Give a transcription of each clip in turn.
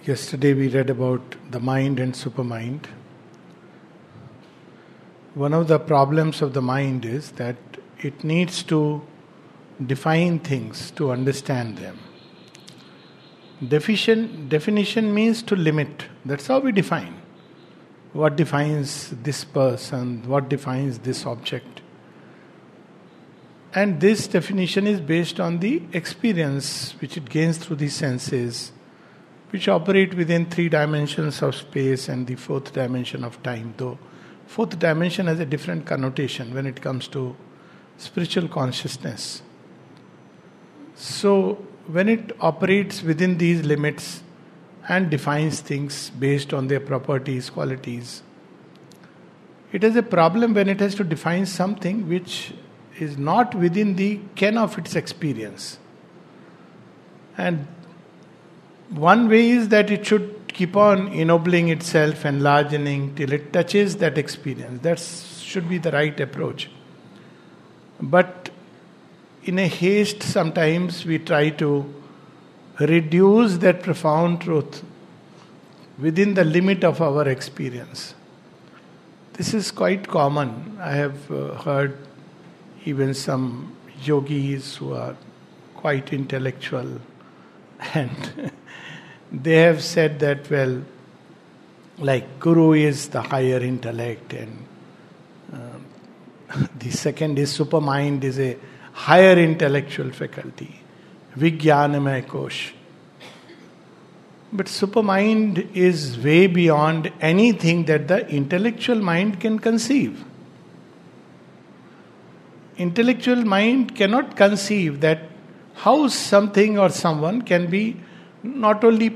Yesterday we read about the mind and supermind. One of the problems of the mind is that it needs to define things to understand them. Definition means to limit. That's how we define. What defines this person? What defines this object? And this definition is based on the experience which it gains through the senses, which operate within 3 dimensions of space and the 4th dimension of time. Though 4th dimension has a different connotation when it comes to spiritual consciousness. So when it operates within these limits and defines things based on their properties, qualities, it has a problem when it has to define something which is not within the ken of its experience. And one way is that it should keep on ennobling itself, enlarging till it touches that experience. That should be the right approach. But in a haste, sometimes we try to reduce that profound truth within the limit of our experience. This is quite common. I have heard even some yogis who are quite intellectual, and they have said that, well, like Guru is the higher intellect, and the second is supermind is a higher intellectual faculty, Vijnanamay Kosh. But supermind is way beyond anything that the intellectual mind can conceive. Intellectual mind cannot conceive that how something or someone can be not only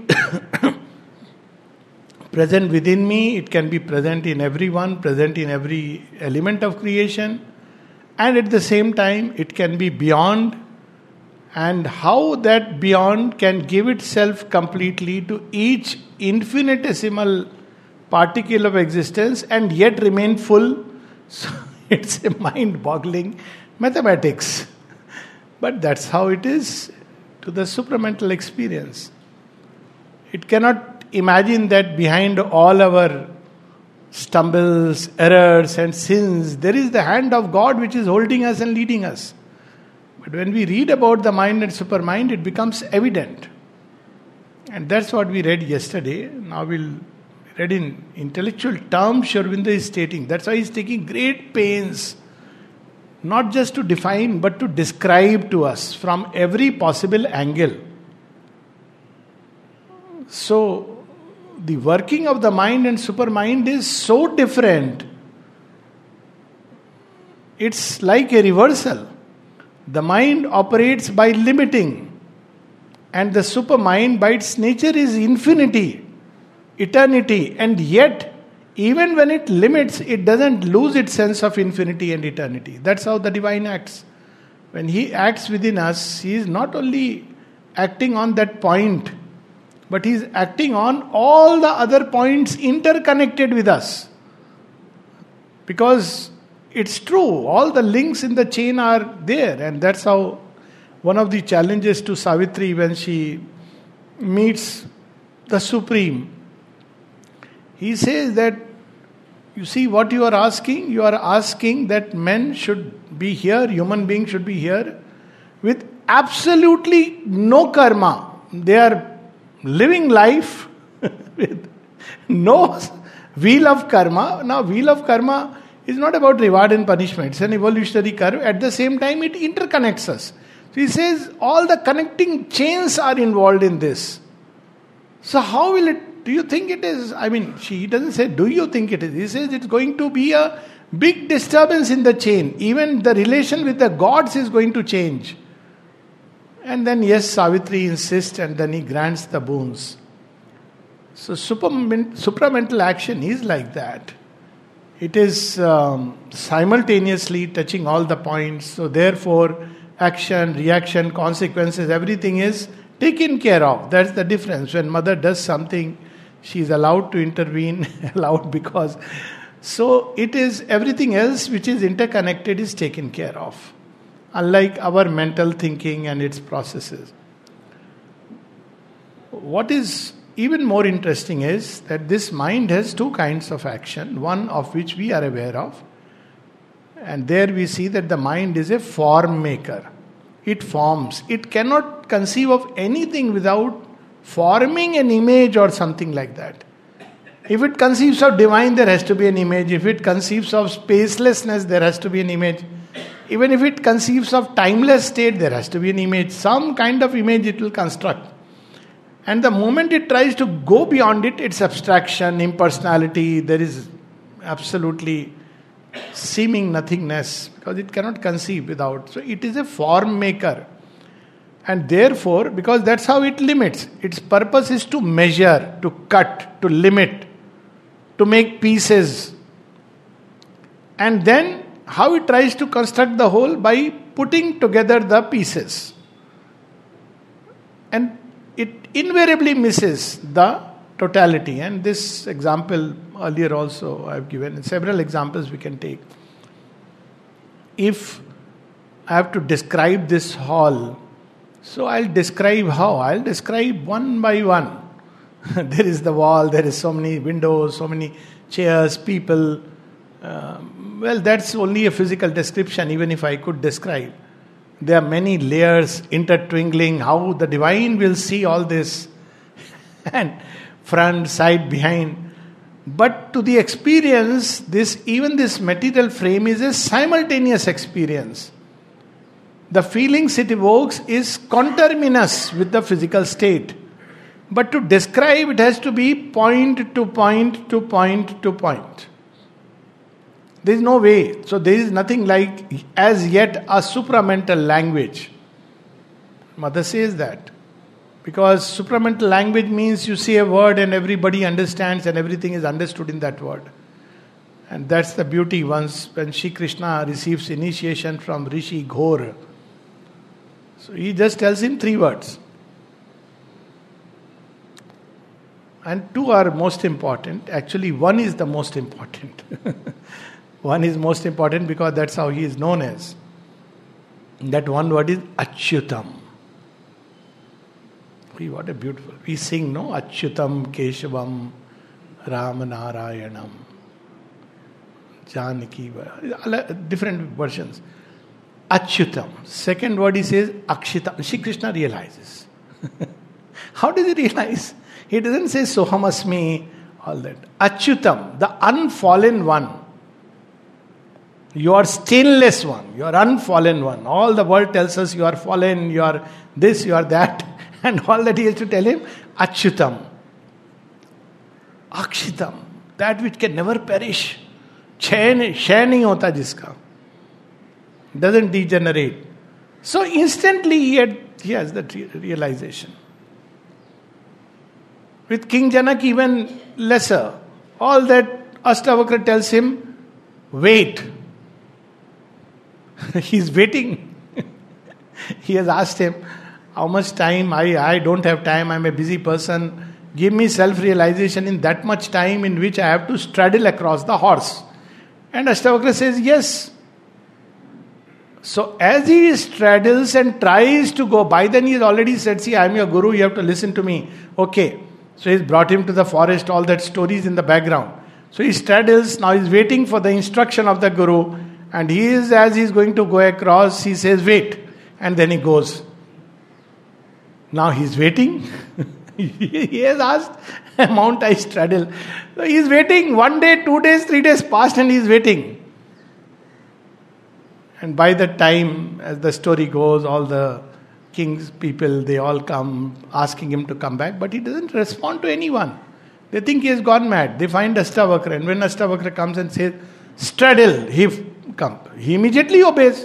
present within me, it can be present in everyone, present in every element of creation, and at the same time it can be beyond, and how that beyond can give itself completely to each infinitesimal particle of existence and yet remain full. So it's a mind-boggling mathematics. But that's how it is to the supramental experience. It cannot imagine that behind all our stumbles, errors and sins, there is the hand of God which is holding us and leading us. But when we read about the mind and supermind, it becomes evident. And that's what we read yesterday. Now we'll read in intellectual terms Sri Aurobindo is stating. That's why he's taking great pains, not just to define, but to describe to us from every possible angle. So, the working of the mind and supermind is so different. It's like a reversal. The mind operates by limiting, and the supermind by its nature is infinity, eternity, and yet even when it limits, it doesn't lose its sense of infinity and eternity. That's how the divine acts. When he acts within us, he is not only acting on that point, but he is acting on all the other points interconnected with us. Because it's true, all the links in the chain are there, and that's how one of the challenges to Savitri when she meets the Supreme, he says that, you see what you are asking? You are asking that men should be here, human beings should be here, with absolutely no karma. They are living life with no wheel of karma. Now, wheel of karma is not about reward and punishment. It's an evolutionary curve. At the same time, it interconnects us. So he says all the connecting chains are involved in this. So how will it? Do you think it is? I mean, he doesn't say, do you think it is? He says it's going to be a big disturbance in the chain. Even the relation with the gods is going to change. And then, yes, Savitri insists and then he grants the boons. So supramental action is like that. It is simultaneously touching all the points. So therefore, action, reaction, consequences, everything is taken care of. That's the difference. When mother does something, she is allowed to intervene, allowed because... So it is everything else which is interconnected is taken care of. Unlike our mental thinking and its processes. What is even more interesting is that this mind has two kinds of action, one of which we are aware of. And there we see that the mind is a form maker. It forms. It cannot conceive of anything without forming an image or something like that. If it conceives of divine, there has to be an image. If it conceives of spacelessness, there has to be an image. Even if it conceives of timeless state, there has to be an image. Some kind of image it will construct. And the moment it tries to go beyond it, it's abstraction, impersonality, there is absolutely seeming nothingness, because it cannot conceive without. So it is a form maker. And therefore, because that's how it limits, its purpose is to measure, to cut, to limit, to make pieces. And then how it tries to construct the whole? By putting together the pieces. And it invariably misses the totality. And this example earlier also I have given. Several examples we can take. If I have to describe this hall, so I'll describe how? I'll describe one by one. There is the wall, there is so many windows, so many chairs, people. Well, that's only a physical description, even if I could describe. There are many layers intertwinkling, how the divine will see all this. And front, side, behind. But to the experience, even this material frame is a simultaneous experience. The feelings it evokes is conterminous with the physical state. But to describe, it has to be point to point to point to point. There is no way. So there is nothing like as yet a supramental language. Mother says that. Because supramental language means you say a word and everybody understands and everything is understood in that word. And that's the beauty once when Shri Krishna receives initiation from Rishi Ghor. So he just tells him 3 words. And 2 are most important. Actually, 1 is the most important. 1 is most important because that's how he is known as. That one word is Achyutam. What a beautiful. We sing, no? Achyutam Keshavam Ramanarayanam Janaki. Different versions. Achyutam. Second word he says Akshitam. Shri Krishna realizes. How does he realize? He doesn't say Sohamasmi, all that. Achyutam, the unfallen one. You are stainless one. You are unfallen one. All the world tells us you are fallen, you are this, you are that. And all that he has to tell him, Achyutam. Akshitam, that which can never perish. Kshay nahi hota jiska. Doesn't degenerate. So instantly he has that realization. With King Janak even lesser. All that Ashtavakra tells him, wait. He's waiting. He has asked him, how much time? I don't have time, I'm a busy person. Give me self-realization in that much time in which I have to straddle across the horse. And Ashtavakra says, yes. So as he straddles and tries to go, by then he has already said, see, I am your guru, you have to listen to me. Okay. So he's brought him to the forest, all that stories in the background. So he straddles, now he's waiting for the instruction of the guru. And as he's going to go across, he says, wait. And then he goes. Now he's waiting. He has asked, Mount I straddle. So he's waiting. 1 day, 2 days, 3 days passed and he's waiting. And by the time, as the story goes, all the king's people, they all come asking him to come back. But he doesn't respond to anyone. They think he has gone mad. They find Ashtavakra. And when Ashtavakra comes and says, straddle, he immediately obeys.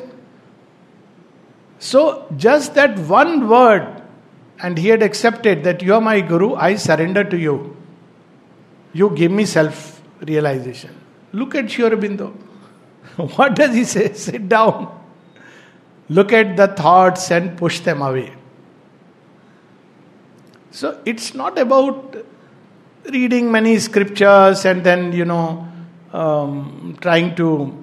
So just that one word, and he had accepted that you are my guru, I surrender to you. You give me self-realization. Look at Sri Aurobindo. What does he say? Sit down. Look at the thoughts and push them away. So it's not about reading many scriptures and then, trying to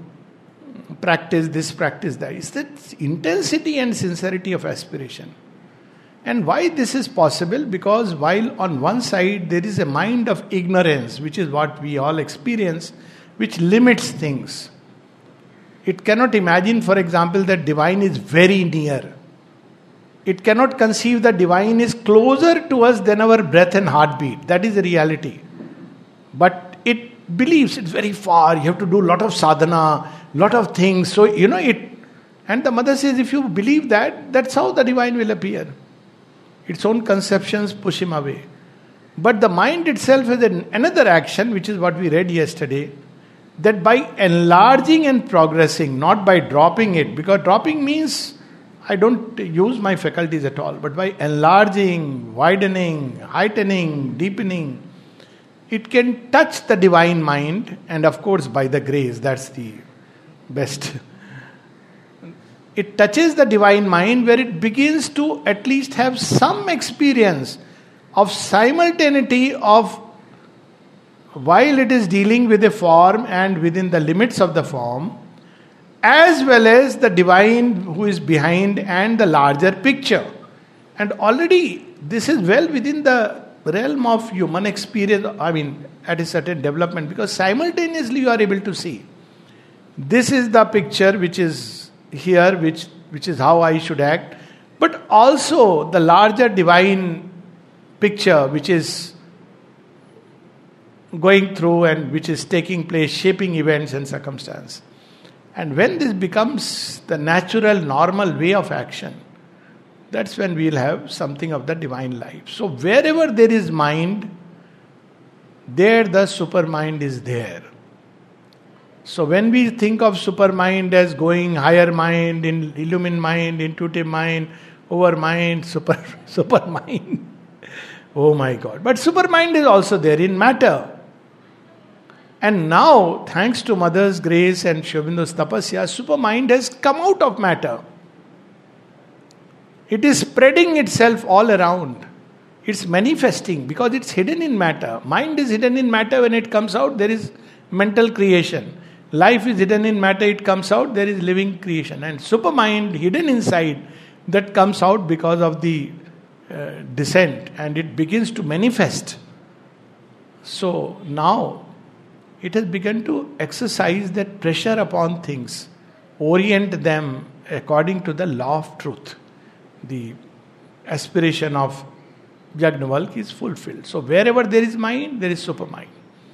practice this, practice that. It's that intensity and sincerity of aspiration. And why this is possible? Because while on one side there is a mind of ignorance, which is what we all experience, which limits things. It cannot imagine, for example, that divine is very near. It cannot conceive that divine is closer to us than our breath and heartbeat. That is the reality. But it believes it's very far. You have to do a lot of sadhana, lot of things. So, it. And the mother says, if you believe that, that's how the divine will appear. Its own conceptions push him away. But the mind itself has another action, which is what we read yesterday, that by enlarging and progressing, not by dropping it, because dropping means I don't use my faculties at all, but by enlarging, widening, heightening, deepening, it can touch the divine mind, and of course by the grace, that's the best. It touches the divine mind where it begins to at least have some experience of simultaneity of while it is dealing with a form and within the limits of the form, as well as the divine who is behind and the larger picture. And already this is well within the realm of human experience, at a certain development, because simultaneously you are able to see. This is the picture which is here, which is how I should act, but also the larger divine picture which is going through and which is taking place, shaping events and circumstance. And when this becomes the natural, normal way of action, that's when we'll have something of the divine life. So wherever there is mind, there the supermind is there. So when we think of supermind as going higher mind, in illumined mind, intuitive mind, overmind, supermind, oh my God. But supermind is also there in matter. And now, thanks to Mother's grace and Sri Aurobindo's tapasya, supermind has come out of matter. It is spreading itself all around. It's manifesting because it's hidden in matter. Mind is hidden in matter. When it comes out, there is mental creation. Life is hidden in matter, it comes out, there is living creation. And supermind hidden inside, that comes out because of the descent, and it begins to manifest. So now it has begun to exercise that pressure upon things, orient them according to the law of truth. The aspiration of Yajnavalkya is fulfilled. So wherever there is mind, there is supermind.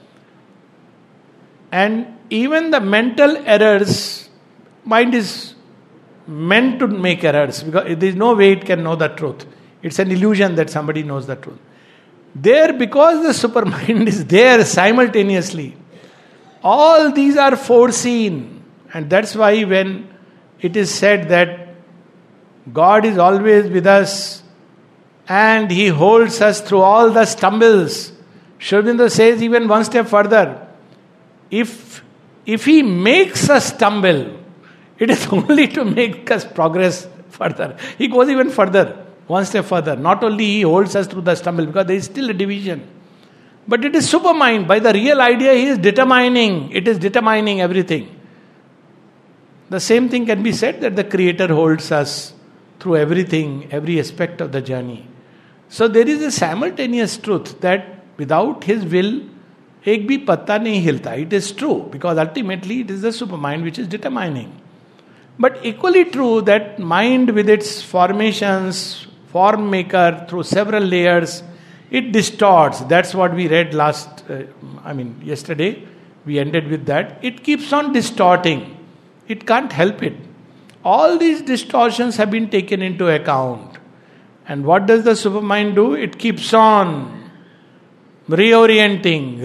And even the mental errors, mind is meant to make errors because there is no way it can know the truth. It's an illusion that somebody knows the truth. There, because the supermind is there simultaneously, all these are foreseen. And that's why when it is said that God is always with us and He holds us through all the stumbles, Sri Aurobindo says even one step further, if He makes us stumble, it is only to make us progress further. He goes even further, one step further. Not only He holds us through the stumble, because there is still a division, but it is supermind. By the real idea, He is determining. It is determining everything. The same thing can be said that the Creator holds us through everything, every aspect of the journey. So there is a simultaneous truth that without His will, एक भी पत्ता नहीं हिलता. It is true because ultimately it is the supermind which is determining. But equally true that mind with its formations, form maker through several layers, it distorts. That's what we read yesterday. We ended with that. It keeps on distorting. It can't help it. All these distortions have been taken into account. And what does the supermind do? It keeps on reorienting,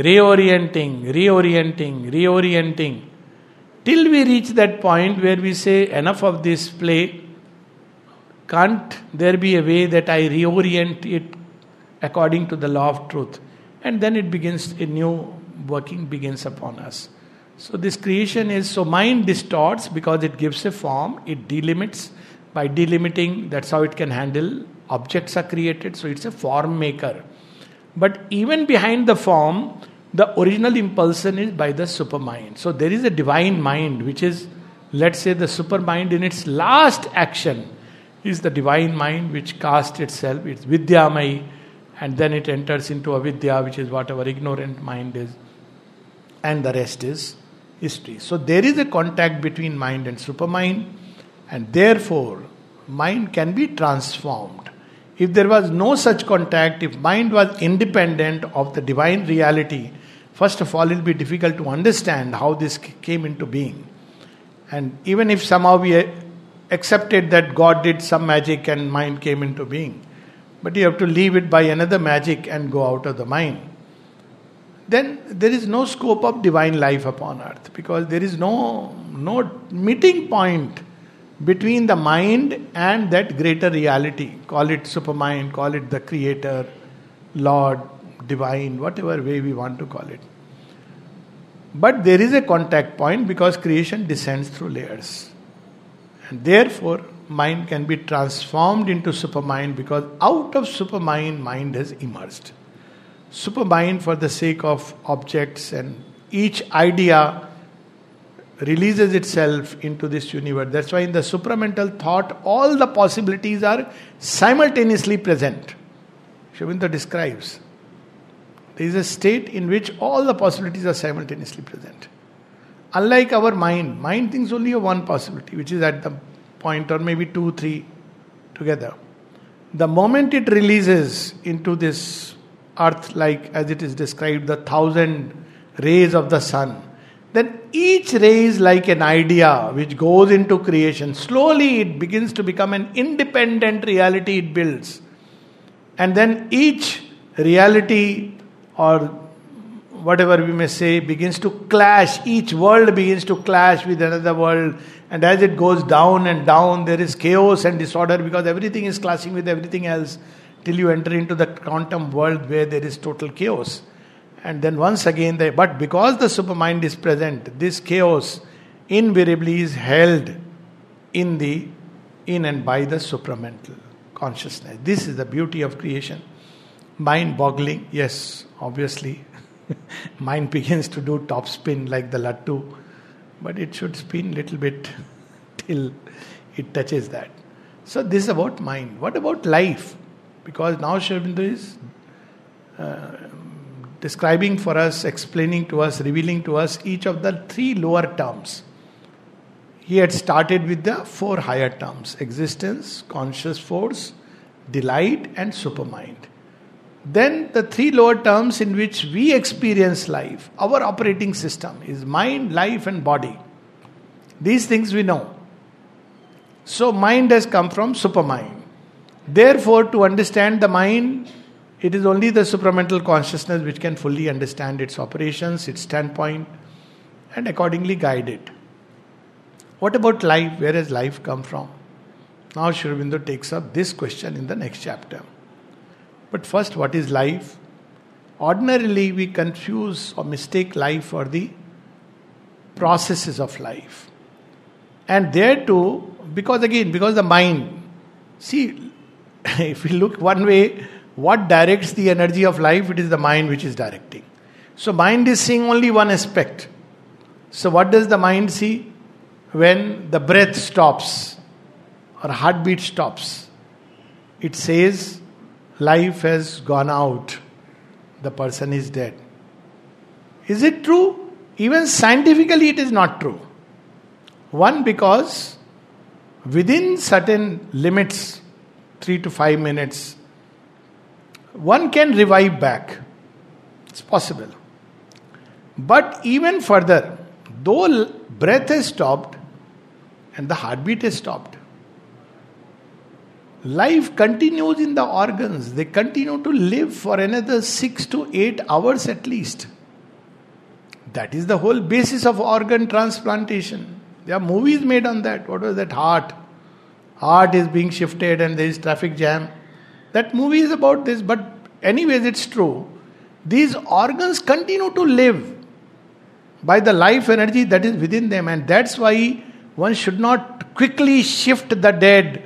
till we reach that point where we say, enough of this play. Can't there be a way that I reorient it according to the law of truth? And then it begins, a new working begins upon us. So this creation is, so mind distorts because it gives a form, it delimits. By delimiting, that's how it can handle. Objects are created, so it's a form maker. But even behind the form, the original impulsion is by the supermind. So there is a divine mind which is, let's say, the supermind in its last action, is the divine mind which casts itself. It's Vidyamai, and then it enters into avidya, which is what our ignorant mind is. And the rest is history. So there is a contact between mind and supermind, and therefore mind can be transformed. If there was no such contact, if mind was independent of the divine reality, first of all, it will be difficult to understand how this came into being. And even if somehow we accepted that God did some magic and mind came into being, but you have to leave it by another magic and go out of the mind, then there is no scope of divine life upon earth, because there is no meeting point between the mind and that greater reality. Call it supermind, call it the creator, Lord, divine, whatever way we want to call it. But there is a contact point because creation descends through layers. And therefore, mind can be transformed into supermind, because out of supermind, mind has emerged. Supermind, for the sake of objects, and each idea releases itself into this universe. That's why in the supramental thought, all the possibilities are simultaneously present. Sri Aurobindo describes. There is a state in which all the possibilities are simultaneously present. Unlike our mind thinks only of one possibility, which is at the point, or maybe 2, 3 together. The moment it releases into this earth, like as it is described, the 1,000 rays of the sun, then each ray is like an idea which goes into creation. Slowly it begins to become an independent reality it builds. And then each reality, or whatever we may say, begins to clash. Each world begins to clash with another world. And as it goes down and down, there is chaos and disorder, because everything is clashing with everything else, till you enter into the quantum world where there is total chaos. And then once again, but because the supermind is present, this chaos invariably is held in and by the supramental consciousness. This is the beauty of creation. Mind boggling, yes, obviously. Mind begins to do top spin like the lattu, but it should spin little bit till it touches that. So this is about mind. What about life? Because now Sri Aurobindo is describing for us, explaining to us, revealing to us each of the 3 lower terms. He had started with the 4 higher terms: existence, conscious force, delight, and supermind. Then the 3 lower terms in which we experience life, our operating system, is mind, life, and body. These things we know. So mind has come from supermind. Therefore, to understand the mind, it is only the supramental consciousness which can fully understand its operations, its standpoint, and accordingly guide it. What about life? Where has life come from? Now Sri Aurobindo takes up this question in the next chapter. But first, what is life? Ordinarily, we confuse or mistake life for the processes of life. And there too, because the mind, see, if we look one way, what directs the energy of life? It is the mind which is directing. So mind is seeing only one aspect. So what does the mind see? When the breath stops or heartbeat stops, it says life has gone out, the person is dead. Is it true? Even scientifically it is not true. One, because within certain limits, 3 to 5 minutes, one can revive back. It's possible. But even further, though breath has stopped and the heartbeat has stopped, life continues in the organs. They continue to live for another 6 to 8 hours at least. That is the whole basis of organ transplantation. There are movies made on that. What was that? Heart is being shifted and there is traffic jam. That movie is about this, but anyways, it's true. These organs continue to live by the life energy that is within them, and that's why one should not quickly shift the dead.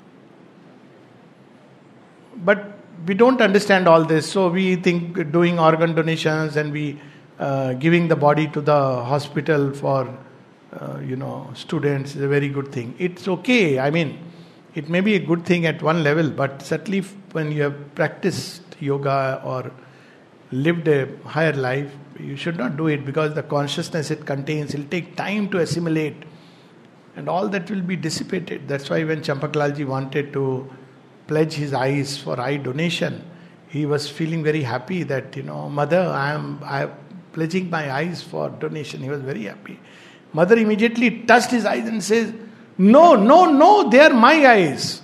But we don't understand all this, so we think doing organ donations and we giving the body to the hospital for students is a very good thing. It's okay. I mean, It may be a good thing at one level, but certainly when you have practiced yoga or lived a higher life, you should not do it, because the consciousness it contains will take time to assimilate, and all that will be dissipated. That's why when Champaklaji wanted to pledge his eyes for eye donation, he was feeling very happy that, Mother, I am pledging my eyes for donation. He was very happy. Mother immediately touched his eyes and says, no, no, no, they are my eyes.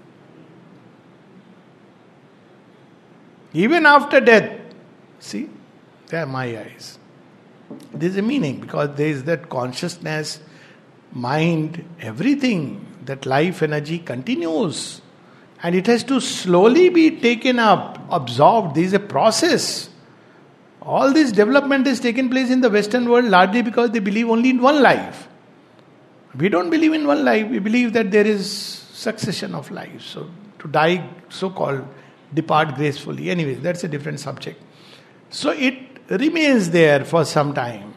Even after death, see, they are my eyes. There is a meaning, because there is that consciousness, mind, everything, that life energy continues. And it has to slowly be taken up, absorbed. There is a process. All this development has taken place in the Western world largely because they believe only in one life. We don't believe in one life. We believe that there is succession of lives. So to die, so-called, depart gracefully. Anyways, that's a different subject. So it remains there for some time.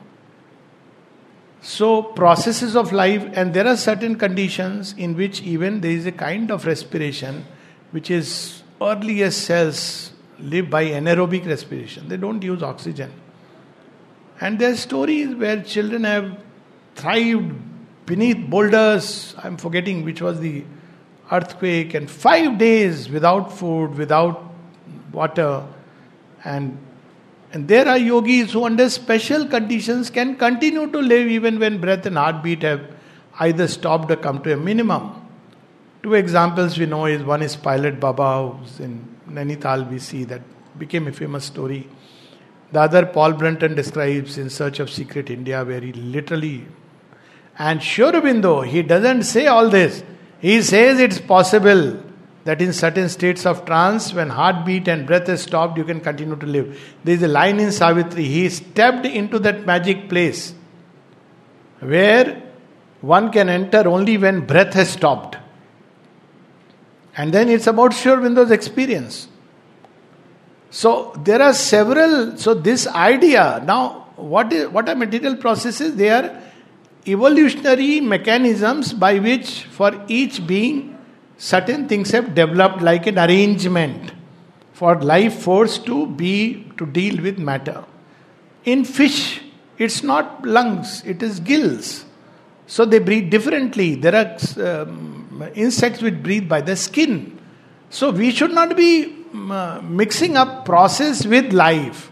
So processes of life, and there are certain conditions in which even there is a kind of respiration which is earliest cells live by anaerobic respiration. They don't use oxygen. And there are stories where children have thrived beneath boulders. I'm forgetting which was the earthquake, and 5 days without food, without water. And there are yogis who under special conditions can continue to live even when breath and heartbeat have either stopped or come to a minimum. 2 examples we know is, one is Pilot Baba, who's in Nainital, we see that became a famous story. The other Paul Brunton describes in Search of Secret India, where he literally, and Sri Aurobindo, he doesn't say all this. He says it's possible that in certain states of trance, when heartbeat and breath is stopped, you can continue to live. There is a line in Savitri, he stepped into that magic place where one can enter only when breath has stopped. And then it's about Sri Aurobindo's experience. So there are several, so this idea, now what are material processes? They are evolutionary mechanisms by which for each being certain things have developed, like an arrangement for life force to deal with matter. In fish, it's not lungs, it is gills. So they breathe differently. There are insects which breathe by the skin. So we should not be mixing up process with life.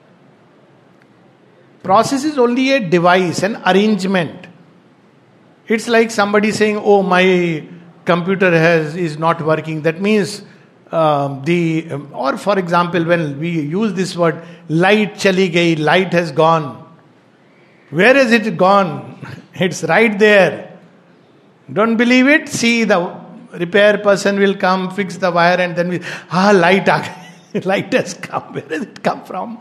Process is only a device, an arrangement. It's like somebody saying, oh, my computer is not working. That means or for example, when we use this word, light chali gayi, light has gone. Where has it gone? It's right there. Don't believe it? See, the repair person will come, fix the wire, and then light has come. Where has it come from?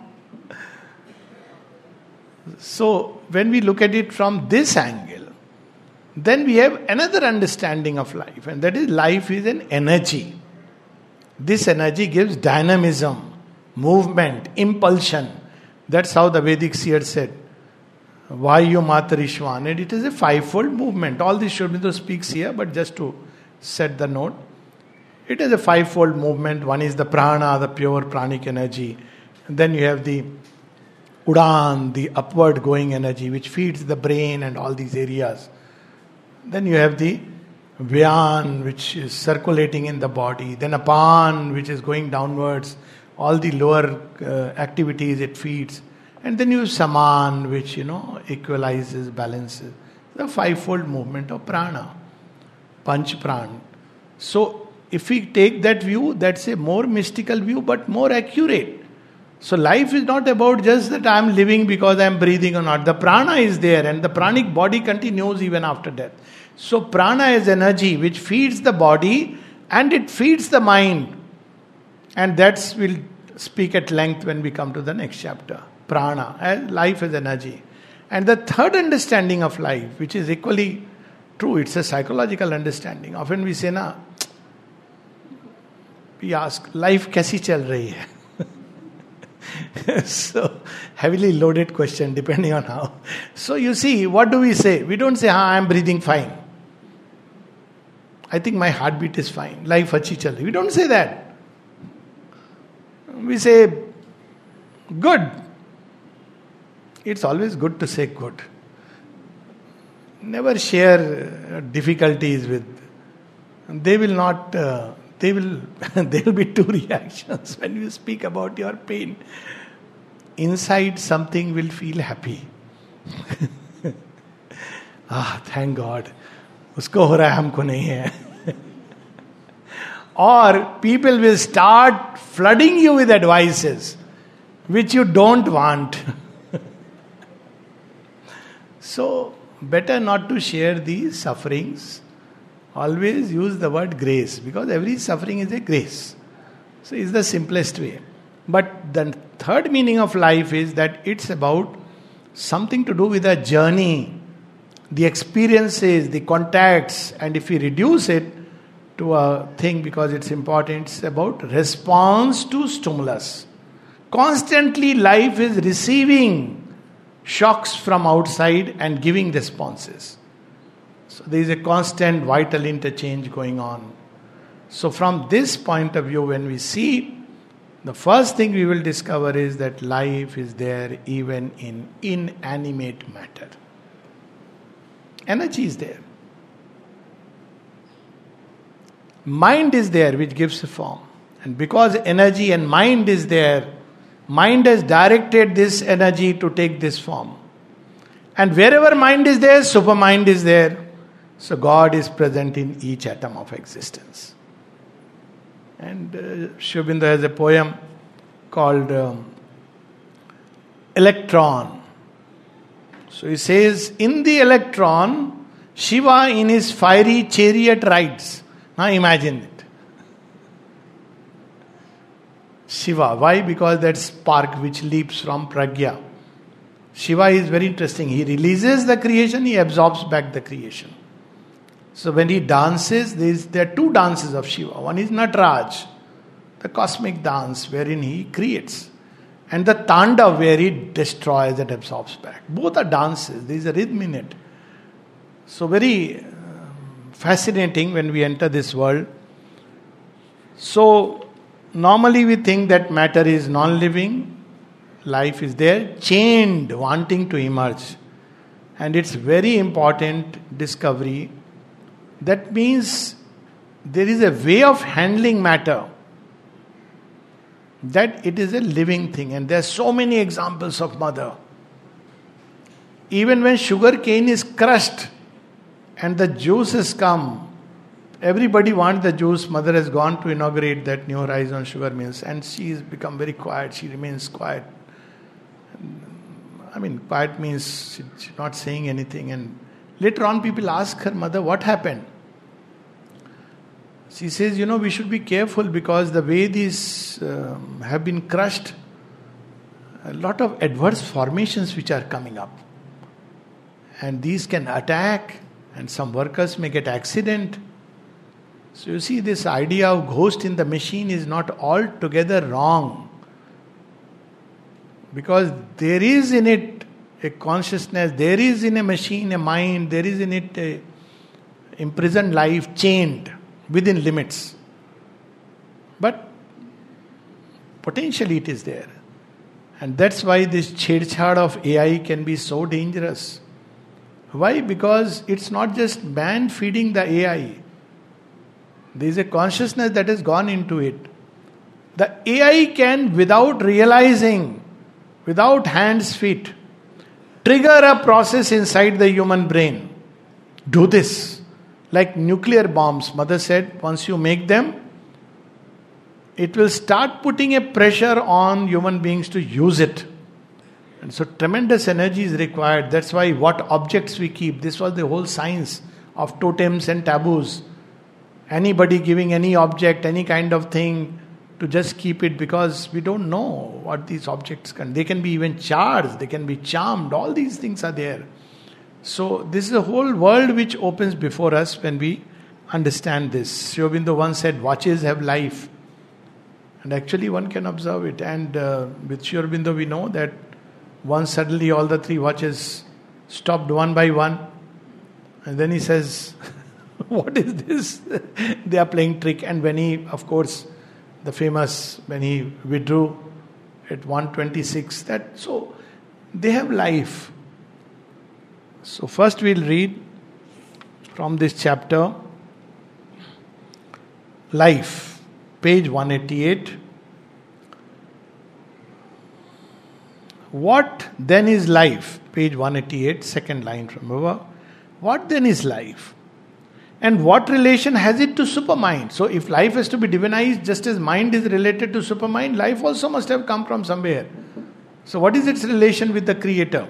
So, when we look at it from this angle, then we have another understanding of life, and that is life is an energy. This energy gives dynamism, movement, impulsion. That's how the Vedic seers said. Vayu Matarishwan, and it is a fivefold movement. All this Sri Aurobindo speaks here, but just to set the note, it is a fivefold movement. One is the prana, the pure pranic energy. And then you have the udan, the upward going energy, which feeds the brain and all these areas. Then you have the vyan, which is circulating in the body. Then apan, which is going downwards. All the lower activities it feeds. And then you have saman, which, equalizes, balances. The fivefold movement of prana. Panch pran. So, if we take that view, that's a more mystical view, but more accurate. So, life is not about just that I am living because I am breathing or not. The prana is there, and the pranic body continues even after death. So, prana is energy which feeds the body and it feeds the mind. And that's we'll speak at length when we come to the next chapter. Prana, as life is energy. And the third understanding of life, which is equally true, it's a psychological understanding. Often we say, we ask, life kaisi chal rahi hai? So, heavily loaded question depending on how. So you see, what do we say? We don't say, I am breathing fine. I think my heartbeat is fine. Life achhi chal rahi. We don't say that. We say, good. It's always good to say good. Never share difficulties with. They will not. There will be two reactions when you speak about your pain. Inside, something will feel happy. Thank God. Usko ho raha hai, humko nahi hai. Or people will start flooding you with advices which you don't want. So, better not to share these sufferings. Always use the word grace, because every suffering is a grace. So, it's the simplest way. But the third meaning of life is that it's about something to do with a journey, the experiences, the contacts, and if we reduce it to a thing because it's important, it's about response to stimulus. Constantly life is receiving shocks from outside and giving responses. So there is a constant vital interchange going on. So from this point of view, when we see, the first thing we will discover is that life is there even in inanimate matter. Energy is there. Mind is there which gives a form. And because energy and mind is there, mind has directed this energy to take this form. And wherever mind is there, supermind is there. So God is present in each atom of existence. And Sri Aurobindo has a poem called Electron. So he says, in the electron, Shiva in his fiery chariot rides. Now imagine it. Shiva. Why? Because that spark which leaps from Pragya. Shiva is very interesting. He releases the creation, he absorbs back the creation. So when he dances, there are two dances of Shiva. One is Nataraj, the cosmic dance wherein he creates. And the Tandav where he destroys and absorbs back. Both are dances. There is a rhythm in it. So very fascinating when we enter this world. So normally we think that matter is non-living, life is there, chained, wanting to emerge. And it's very important discovery. That means there is a way of handling matter, that it is a living thing. And there are so many examples of mother. Even when sugar cane is crushed and the juices come, everybody wants the juice. Mother has gone to inaugurate that new Horizon sugar mills, and she has become very quiet. She remains quiet. I mean, quiet means she's not saying anything. And later on people ask her, Mother, what happened? She says, we should be careful because the way these have been crushed, a lot of adverse formations which are coming up. And these can attack, and some workers may get accident. So you see, this idea of ghost in the machine is not altogether wrong. Because there is in it a consciousness, there is in a machine a mind, there is in it a imprisoned life, chained within limits. But potentially it is there. And that's why this chedchad of AI can be so dangerous. Why? Because it's not just man feeding the AI. There is a consciousness that has gone into it. The AI can, without realizing, without hands, feet, trigger a process inside the human brain. Do this. Like nuclear bombs. Mother said, once you make them, it will start putting a pressure on human beings to use it. And so tremendous energy is required. That's why what objects we keep. This was the whole science of totems and taboos. Anybody giving any object, any kind of thing, to just keep it, because we don't know what these objects can. They can be even charged, they can be charmed. All these things are there. So this is a whole world which opens before us when we understand this. Sri Aurobindo once said, watches have life. And actually one can observe it. And with Sri Aurobindo we know that once suddenly all the three watches stopped one by one. And then he says, What is this? They are playing trick. And when he, of course, the famous, when he withdrew at 126, that, so they have life. So first we'll read from this chapter, Life, page 188. What then is life? Page 188, second line from above. What then is life? And what relation has it to supermind? So if life has to be divinized, just as mind is related to supermind, life also must have come from somewhere. So what is its relation with the Creator?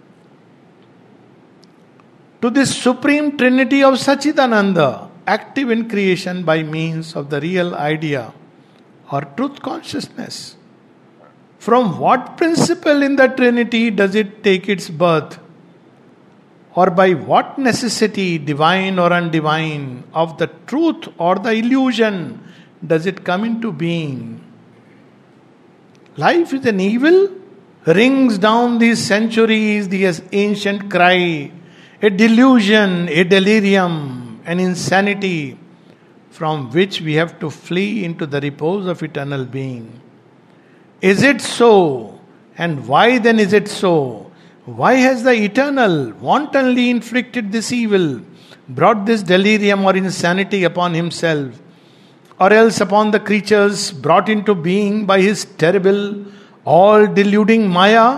To this supreme trinity of Sachidananda, active in creation by means of the real idea or truth consciousness. From what principle in the Trinity does it take its birth? Or by what necessity, divine or undivine, of the truth or the illusion does it come into being? Life is an evil, rings down these centuries the ancient cry, a delusion, a delirium, an insanity from which we have to flee into the repose of eternal being. Is it so? And why then is it so? Why has the Eternal wantonly inflicted this evil, brought this delirium or insanity upon himself, or else upon the creatures brought into being by his terrible, all-deluding Maya?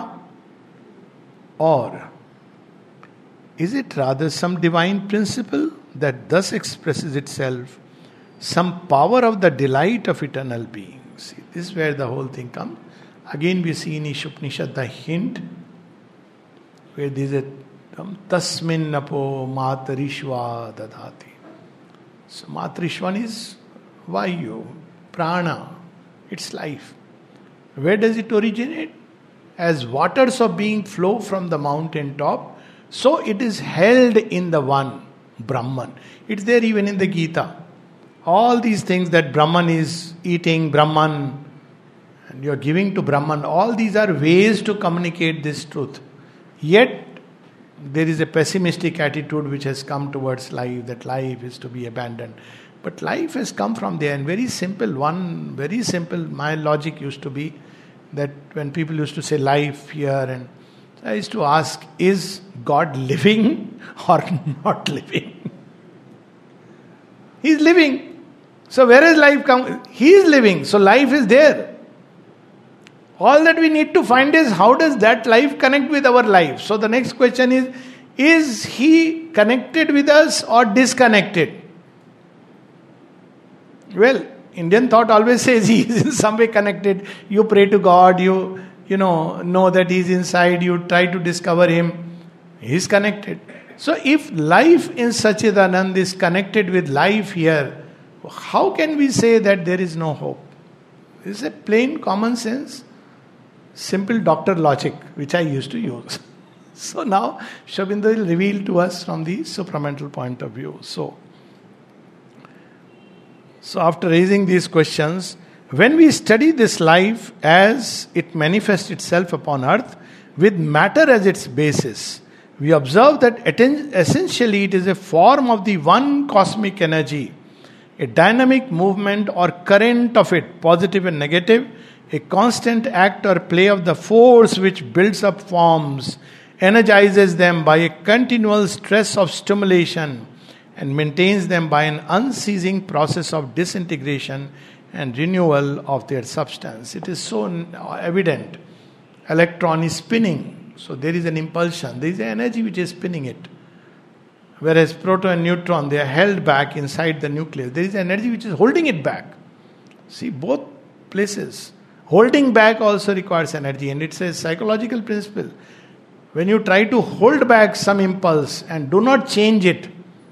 Or is it rather some divine principle that thus expresses itself, some power of the delight of eternal being? See, this is where the whole thing comes. Again we see in Ishopanishad the hint, where there is a tasmin napo matarishva dadati. So matarishvan is vayu, prana, it's life. Where does it originate? As waters of being flow from the mountain top, so it is held in the one, Brahman. It's there even in the Gita. All these things that Brahman is eating, Brahman, and you are giving to Brahman, all these are ways to communicate this truth. Yet, there is a pessimistic attitude which has come towards life, that life is to be abandoned. But life has come from there, and very simple, my logic used to be that when people used to say life here, and I used to ask, is God living or not living? He is living. So where is life come? He is living, so life is there. All that we need to find is how does that life connect with our life? So the next question is he connected with us or disconnected? Well, Indian thought always says he is in some way connected. You pray to God, you know that he is inside, you try to discover him. He is connected. So if life in Sachidanand is connected with life here, how can we say that there is no hope? This is a plain common sense, simple doctor logic, which I used to use. So now, Sri Aurobindo will reveal to us from the supramental point of view. So after raising these questions, when we study this life as it manifests itself upon earth, with matter as its basis, we observe that essentially it is a form of the one cosmic energy, a dynamic movement or current of it, positive and negative, a constant act or play of the force which builds up forms, energizes them by a continual stress of stimulation, and maintains them by an unceasing process of disintegration and renewal of their substance. It is so evident. Electron is spinning, so there is an impulsion, there is an energy which is spinning it. Whereas proton and neutron, they are held back inside the nucleus. There is energy which is holding it back. See, both places. Holding back also requires energy, and it's a psychological principle. When you try to hold back some impulse and do not change it,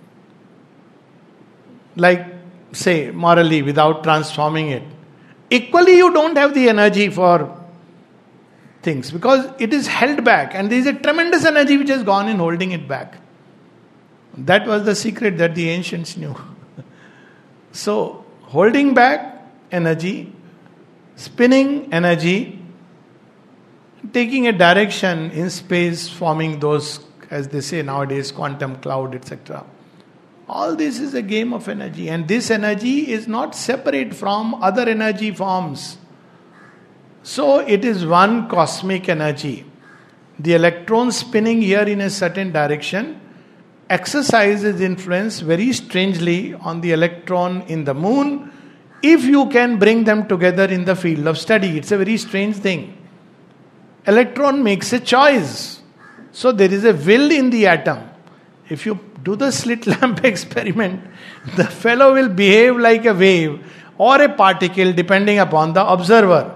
like say morally without transforming it, equally you don't have the energy for things because it is held back, and there is a tremendous energy which has gone in holding it back. That was the secret that the ancients knew. So, holding back energy, spinning energy, taking a direction in space, forming those, as they say nowadays, quantum cloud, etc. All this is a game of energy, and this energy is not separate from other energy forms. So it is one cosmic energy. The electron spinning here in a certain direction exercises influence very strangely on the electron in the moon, if you can bring them together in the field of study. It's a very strange thing. Electron makes a choice. So there is a will in the atom. If you do the slit lamp experiment, the fellow will behave like a wave or a particle depending upon the observer.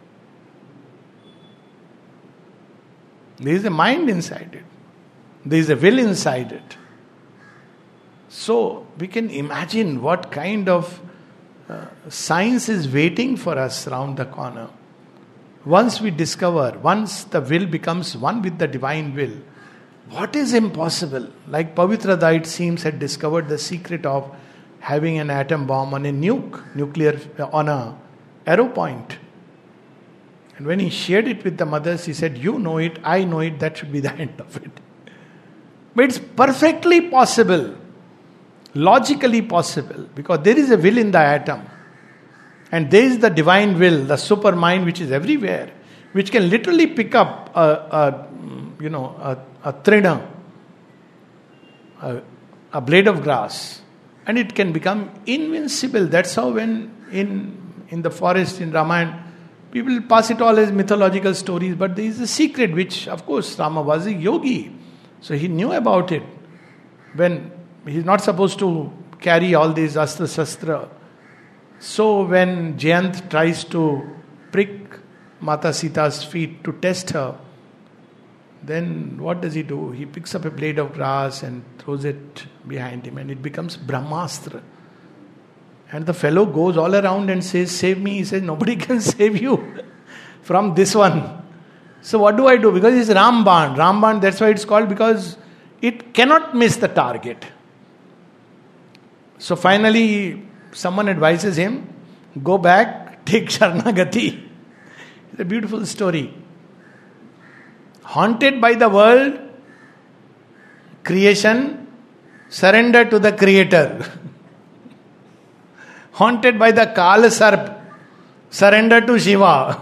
There is a mind inside it. There is a will inside it. So we can imagine what kind of science is waiting for us around the corner. Once we discover, once the will becomes one with the divine will, what is impossible? Like Pavitrada, it seems, had discovered the secret of having an atom bomb on a nuclear, on a arrow point. And when he shared it with the mothers, he said, you know it, I know it, that should be the end of it. But it's perfectly possible, logically possible, because there is a will in the atom. And there is the divine will, the super mind which is everywhere, which can literally pick up a trina, a blade of grass, and it can become invincible. That's how when in the forest in Ramayana, people pass it all as mythological stories, but there is a secret which, of course, Rama was a yogi, so he knew about it. When he's not supposed to carry all these astra shastra. So when Jayant tries to prick Mata Sita's feet to test her, then what does he do? He picks up a blade of grass and throws it behind him, and it becomes Brahmastra. And the fellow goes all around and says, save me. He says, nobody can save you from this one. So what do I do? Because it's Ramban. Ramban, that's why it's called, because it cannot miss the target. So finally, someone advises him, go back, take Sharanagati. It's a beautiful story. Haunted by the world, creation, surrender to the creator. Haunted by the Kala Sarp, surrender to Shiva.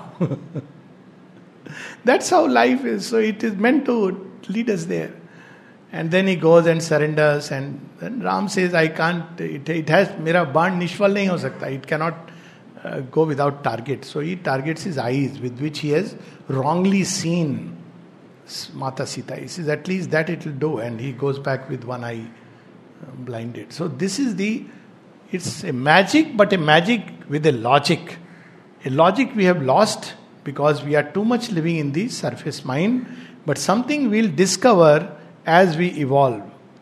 That's how life is. So it is meant to lead us there. And then he goes and surrenders, and then Ram says, I can't, it has, mera band nishfal nahi ho sakta. It cannot go without target. So he targets his eyes, with which he has wrongly seen Mata Sita. He says, at least that it will do. And he goes back with one eye blinded. So this is it's a magic, but a magic with a logic. A logic we have lost because we are too much living in the surface mind, but something we'll discover as we evolve.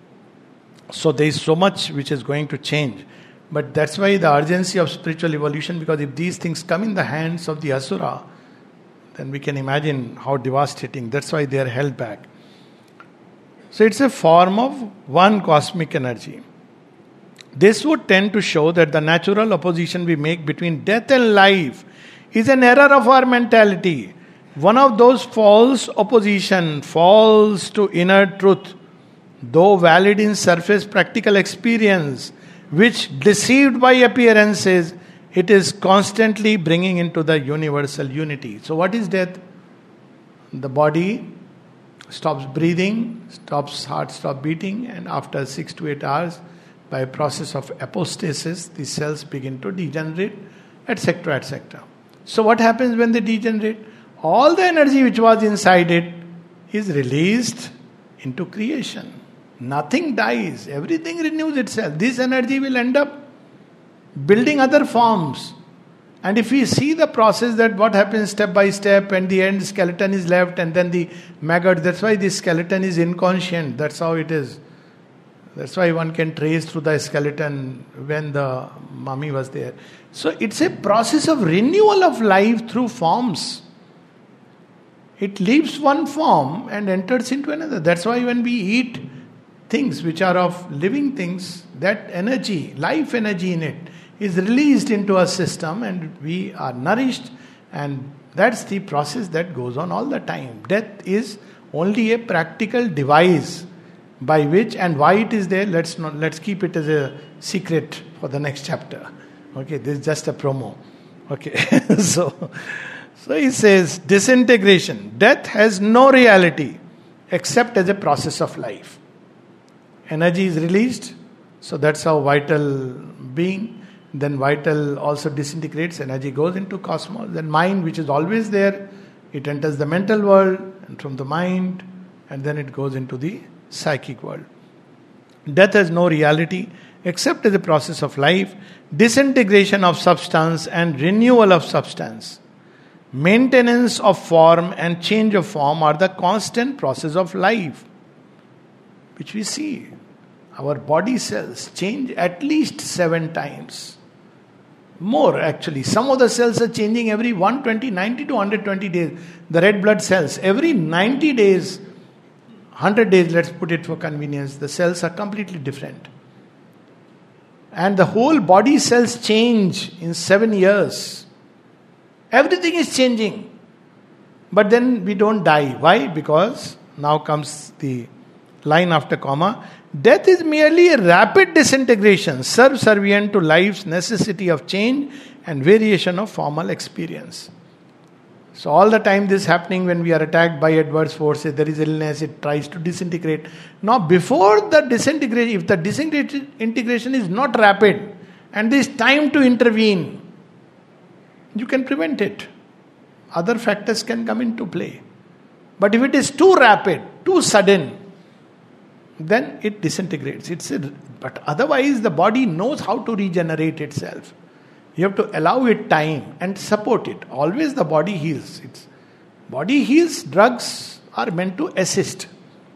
So there is so much which is going to change. But that's why the urgency of spiritual evolution, because if these things come in the hands of the Asura, then we can imagine how devastating. That's why they are held back. So it's a form of one cosmic energy. This would tend to show that the natural opposition we make between death and life is an error of our mentality. One of those false opposition, false to inner truth, though valid in surface practical experience, which deceived by appearances, it is constantly bringing into the universal unity. So what is death? The body stops breathing, heart stops beating, and after 6 to 8 hours, by a process of apostasis, the cells begin to degenerate, etc., etc. So what happens when they degenerate? All the energy which was inside it is released into creation. Nothing dies. Everything renews itself. This energy will end up building other forms. And if we see the process, that what happens step by step, and the end skeleton is left, and then the maggot, that's why the skeleton is inconscient. That's how it is. That's why one can trace through the skeleton when the mummy was there. So it's a process of renewal of life through forms. It leaves one form and enters into another. That's why when we eat things which are of living things, that energy, life energy in it, is released into our system and we are nourished, and that's the process that goes on all the time. Death is only a practical device by which and why it is there, let's keep it as a secret for the next chapter. Okay, this is just a promo. Okay, so he says disintegration. Death has no reality except as a process of life. Energy is released, so that's how vital being. Then vital also disintegrates, energy goes into cosmos. Then mind, which is always there, it enters the mental world, and from the mind, and then it goes into the psychic world. Death has no reality except as a process of life, disintegration of substance and renewal of substance. Maintenance of form and change of form are the constant process of life, which we see. Our body cells change at least 7 times. More actually. Some of the cells are changing every 90 to 120 days. The red blood cells, every 90 days, 100 days, let's put it for convenience, the cells are completely different. And the whole body cells change in 7 years. Everything is changing. But then we don't die. Why? Because now comes the line after comma. Death is merely a rapid disintegration, subservient to life's necessity of change and variation of formal experience. So all the time this is happening when we are attacked by adverse forces, there is illness, it tries to disintegrate. Now before the disintegration, if the disintegration is not rapid and there is time to intervene, you can prevent it. Other factors can come into play. But if it is too rapid, too sudden, then it disintegrates. But otherwise the body knows how to regenerate itself. You have to allow it time and support it. Always the body heals. Body heals, drugs are meant to assist.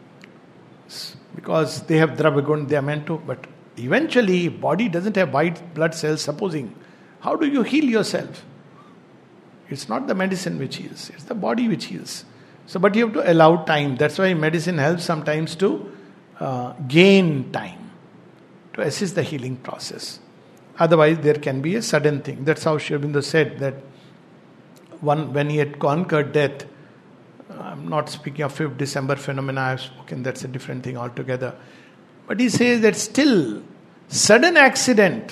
Because they have Drabagun, they are meant to. But eventually, body doesn't have white blood cells, supposing. How do you heal yourself? It's not the medicine which heals. It's the body which heals. So, but you have to allow time. That's why medicine helps sometimes to gain time to assist the healing process. Otherwise, there can be a sudden thing. That's how Sri Aurobindo said that when he had conquered death, I'm not speaking of 5th December phenomena, I have spoken, that's a different thing altogether. But he says that still, sudden accident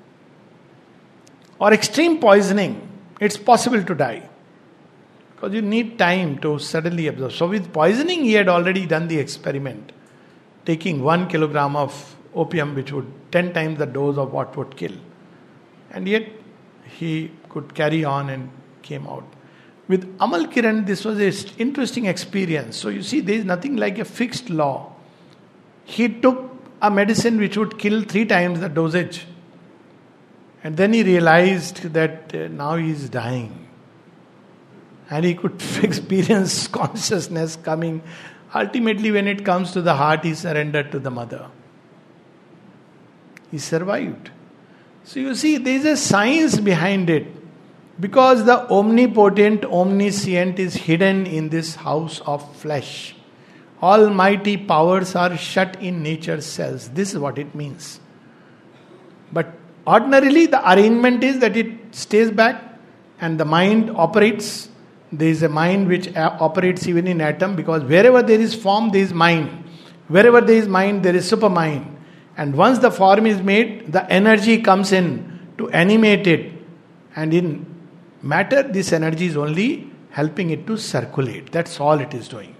or extreme poisoning, it's possible to die. Because you need time to suddenly absorb. So with poisoning, he had already done the experiment. Taking 1 kilogram of opium, which would 10 times the dose of what would kill. And yet, he could carry on and came out. With Amal Kiran, this was an interesting experience. So you see, there is nothing like a fixed law. He took a medicine which would kill 3 times the dosage. And then he realized that now he is dying. And he could experience consciousness coming. Ultimately, when it comes to the heart, he surrendered to the mother. He survived. So you see, there is a science behind it. Because the omnipotent, omniscient is hidden in this house of flesh. Almighty powers are shut in nature's cells. This is what it means. But ordinarily, the arrangement is that it stays back and the mind operates. There is a mind which operates even in atom, because wherever there is form, there is mind. Wherever there is mind, there is supermind. And once the form is made, the energy comes in to animate it. And in matter, this energy is only helping it to circulate. That's all it is doing.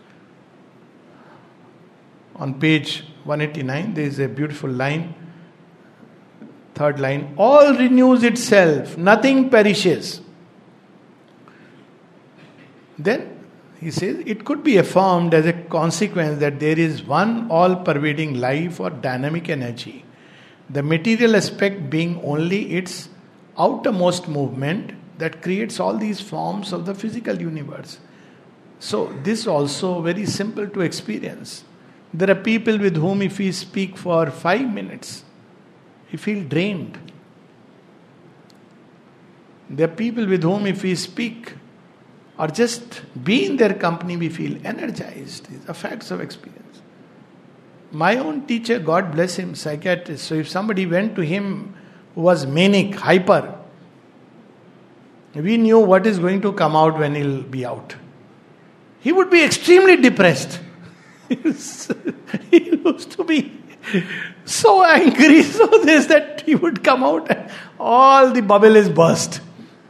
On page 189, there is a beautiful line. 3rd line. All renews itself. Nothing perishes. Then he says it could be affirmed as a consequence that there is one all-pervading life or dynamic energy, the material aspect being only its outermost movement that creates all these forms of the physical universe. So this also very simple to experience. There are people with whom if we speak for 5 minutes, we feel drained. There are people with whom if we speak or just be in their company, we feel energized. These are facts of experience. My own teacher, God bless him, psychiatrist. So if somebody went to him who was manic, hyper, we knew what is going to come out when he'll be out. He would be extremely depressed. He used to be so angry, so this that he would come out and all the bubble is burst.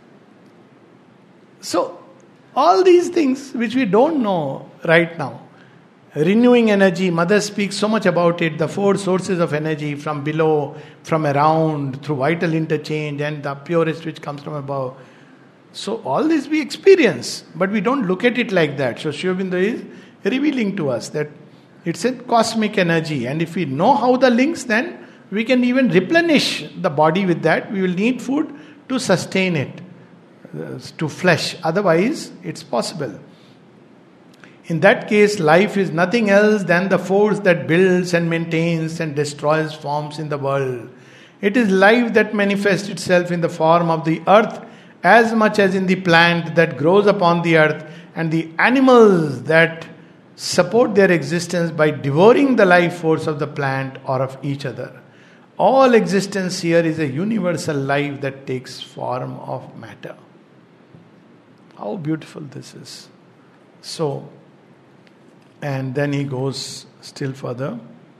So, all these things which we don't know right now. Renewing energy, Mother speaks so much about it, the 4 sources of energy from below, from around, through vital interchange, and the purest which comes from above. So all this we experience, but we don't look at it like that. So Sri Aurobindo is revealing to us that it's a cosmic energy, and if we know how the links, then we can even replenish the body with that. We will need food to sustain it, to flesh. Otherwise, it's possible. In that case, life is nothing else than the force that builds and maintains and destroys forms in the world. It is life that manifests itself in the form of the earth as much as in the plant that grows upon the earth, and the animals that support their existence by devouring the life force of the plant or of each other. All existence here is a universal life that takes form of matter. How beautiful this is. So, and then he goes still further.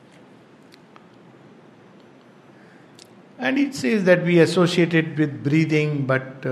And it says that we associate it with breathing, but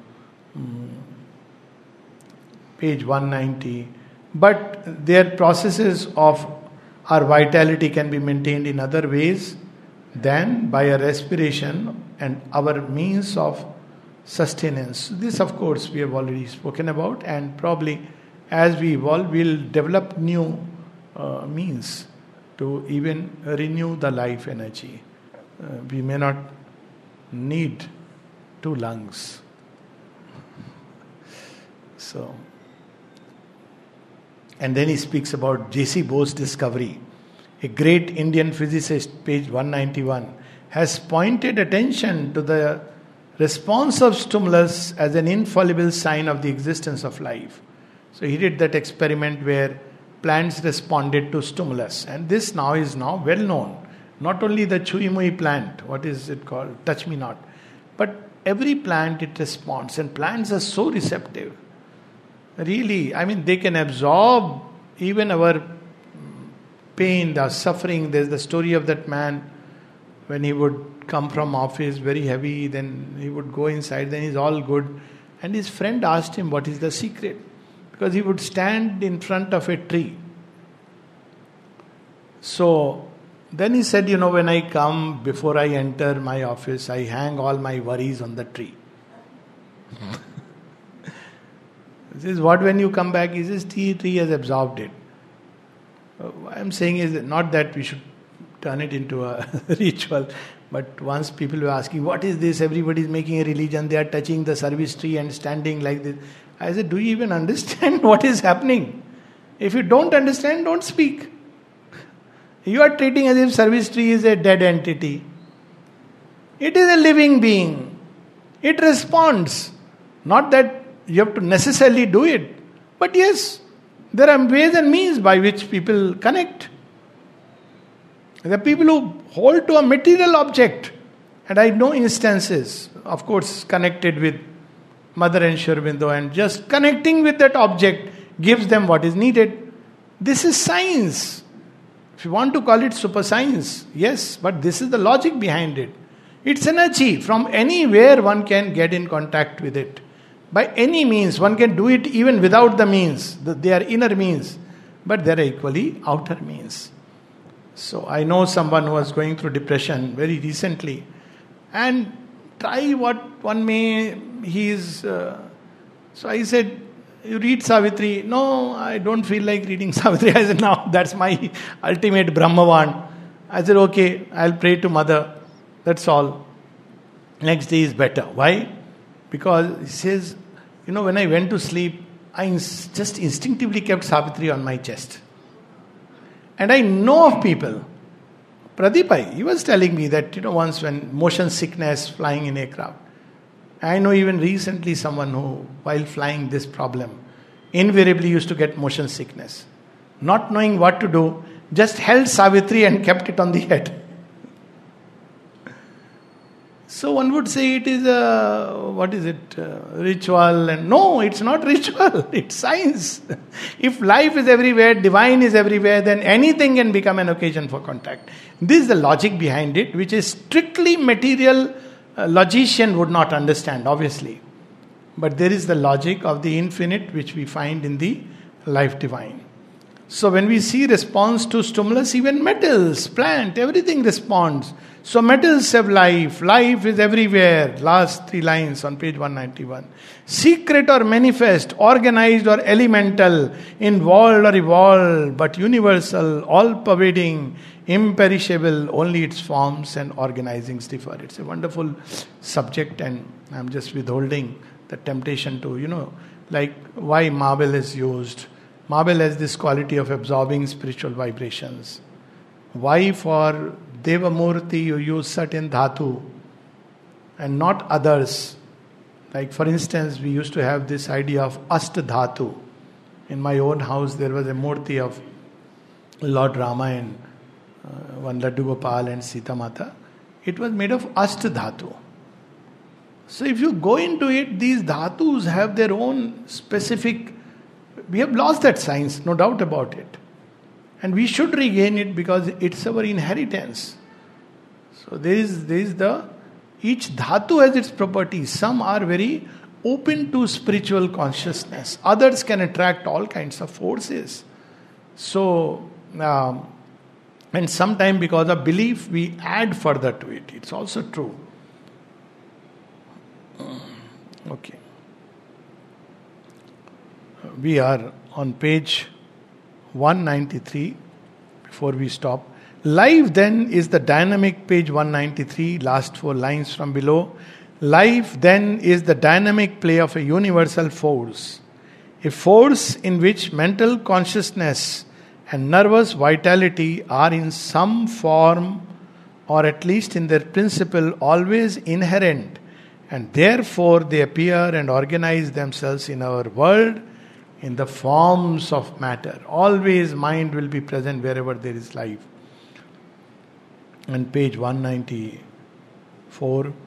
page 190. But their processes of our vitality can be maintained in other ways than by a respiration and our means of sustenance. This, of course, we have already spoken about, and probably as we evolve, we'll develop new means to even renew the life energy. We may not need 2 lungs. So, and then he speaks about J.C. Bose's discovery. A great Indian physicist, page 191, has pointed attention to the response of stimulus as an infallible sign of the existence of life. So he did that experiment where plants responded to stimulus, and this now is well known. Not only the Chui Mui plant, what is it called? Touch Me Not. But every plant it responds, and plants are so receptive. Really, I mean, they can absorb even our pain, the suffering. There's the story of that man when he would come from office very heavy, then he would go inside, then he's all good. And his friend asked him what is the secret. Because he would stand in front of a tree. So then he said, when I come, before I enter my office, I hang all my worries on the tree. This is what when you come back, he says, tree has absorbed it. What I'm saying is not that we should turn it into a ritual, but once people were asking, what is this? Everybody is making a religion, they are touching the service tree and standing like this. I said, do you even understand what is happening? If you don't understand, don't speak. You are treating as if service tree is a dead entity. It is a living being. It responds. Not that you have to necessarily do it. But yes, there are ways and means by which people connect. There are people who hold to a material object. And I know instances, of course, connected with Mother and Sri Aurobindo, and just connecting with that object gives them what is needed. This is science. If you want to call it super science, yes, but this is the logic behind it. It's energy. From anywhere one can get in contact with it. By any means, one can do it even without the means. They are inner means, but they are equally outer means. So I know someone who was going through depression very recently, and try what one may, so I said, you read Savitri? No, I don't feel like reading Savitri. I said, no, that's my ultimate Brahmavan. I said, okay, I'll pray to Mother. That's all. Next day is better. Why? Because he says, when I went to sleep, I just instinctively kept Savitri on my chest. And I know of people, Pradeep, he was telling me that, once when motion sickness, flying in aircraft. I know even recently someone who, while flying this problem, invariably used to get motion sickness. Not knowing what to do, just held Savitri and kept it on the head. So one would say it is a, what is it, ritual, and no, it's not ritual, it's science. If life is everywhere, divine is everywhere, then anything can become an occasion for contact. This is the logic behind it, which is strictly material. A logician would not understand, obviously. But there is the logic of the infinite which we find in the life divine. So when we see response to stimulus, even metals, plant, everything responds. So metals have life. Life is everywhere. Last 3 lines on page 191. Secret or manifest, organized or elemental, involved or evolved, but universal, all-pervading, imperishable, only its forms and organizings differ. It's a wonderful subject, and I'm just withholding the temptation to, like why marble is used. Marble has this quality of absorbing spiritual vibrations. Why for Devamurti you use certain dhatu and not others? Like for instance, we used to have this idea of Ashtadhatu. In my own house there was a murti of Lord Rama and one Laddu Gopal and Sita Mata. It was made of Ashtadhatu. So if you go into it, these dhatus have their own specific... We have lost that science, no doubt about it. And we should regain it because it's our inheritance. So there is each dhatu has its properties. Some are very open to spiritual consciousness. Others can attract all kinds of forces. So, and sometimes because of belief, we add further to it. It's also true. Okay. We are on page 193. Before we stop, life then is the dynamic, page 193, last 4 lines from below. Life then is the dynamic play of a universal force, a force in which mental consciousness and nervous vitality are in some form, or at least in their principle, always inherent, and therefore they appear and organize themselves in our world in the forms of matter. Always mind will be present wherever there is life. And page 194,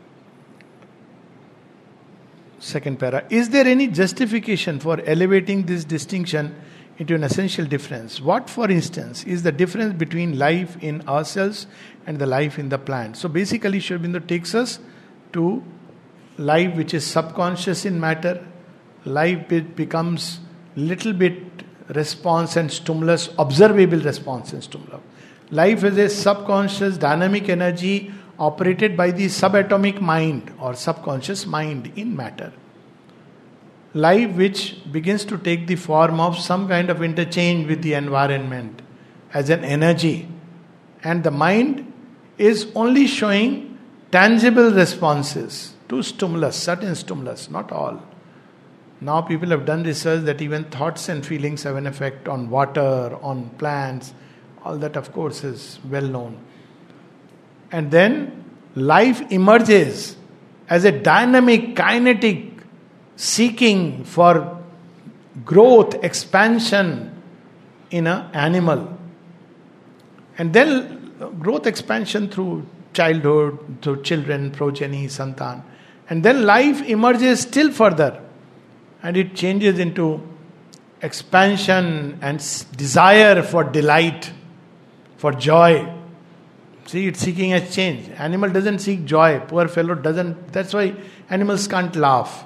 second para. Is there any justification for elevating this distinction into an essential difference? What, for instance, is the difference between life in ourselves and the life in the plant? So basically, Sri Aurobindo takes us to life which is subconscious in matter. Life becomes little bit response and stimulus, observable response and stimulus. Life is a subconscious dynamic energy operated by the subatomic mind or subconscious mind in matter. Life which begins to take the form of some kind of interchange with the environment as an energy. And the mind is only showing tangible responses to stimulus, certain stimulus, not all. Now people have done research that even thoughts and feelings have an effect on water, on plants. All that, of course, is well known. And then life emerges as a dynamic, kinetic, seeking for growth, expansion in an animal. And then growth, expansion through childhood, through children, progeny, santan. And then life emerges still further. And it changes into expansion and desire for delight, for joy. See, it's seeking a change. Animal doesn't seek joy. Poor fellow doesn't. That's why animals can't laugh.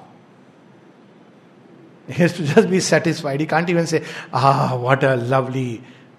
He has to just be satisfied. He can't even say, what a lovely...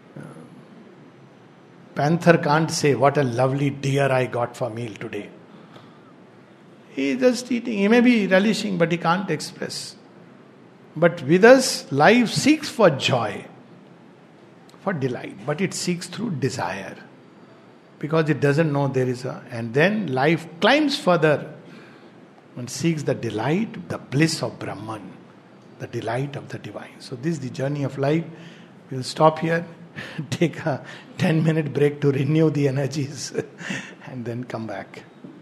Panther can't say, what a lovely deer I got for meal today. He is just eating. He may be relishing, but he can't express. But with us, life seeks for joy, for delight, but it seeks through desire. Because it doesn't know there is a... And then life climbs further and seeks the delight, the bliss of Brahman, the delight of the divine. So this is the journey of life. We'll stop here, take a 10-minute break to renew the energies and then come back.